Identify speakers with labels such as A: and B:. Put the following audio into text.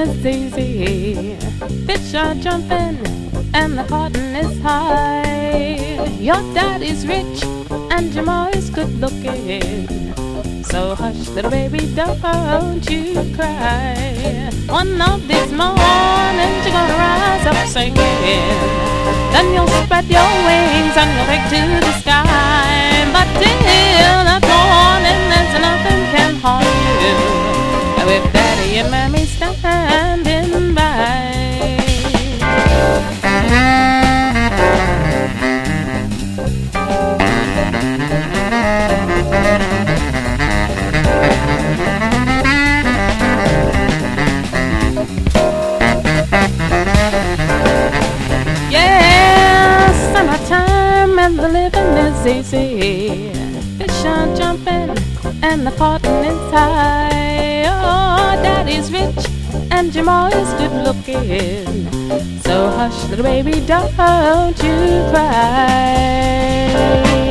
A: is easy. Fish are jumping and the cotton is high. Your daddy's rich and your ma is good looking. So hush, little baby, don't you cry. One of these mornings you're gonna rise up singing. Then you'll spread your wings and you'll take to the sky. But till that morning, there's nothing can harm you with daddy and mommy standing by. And the living is easy. Fish are jumping and the cotton is high. Oh, daddy's rich and your ma is good looking. So hush, little baby, don't you cry.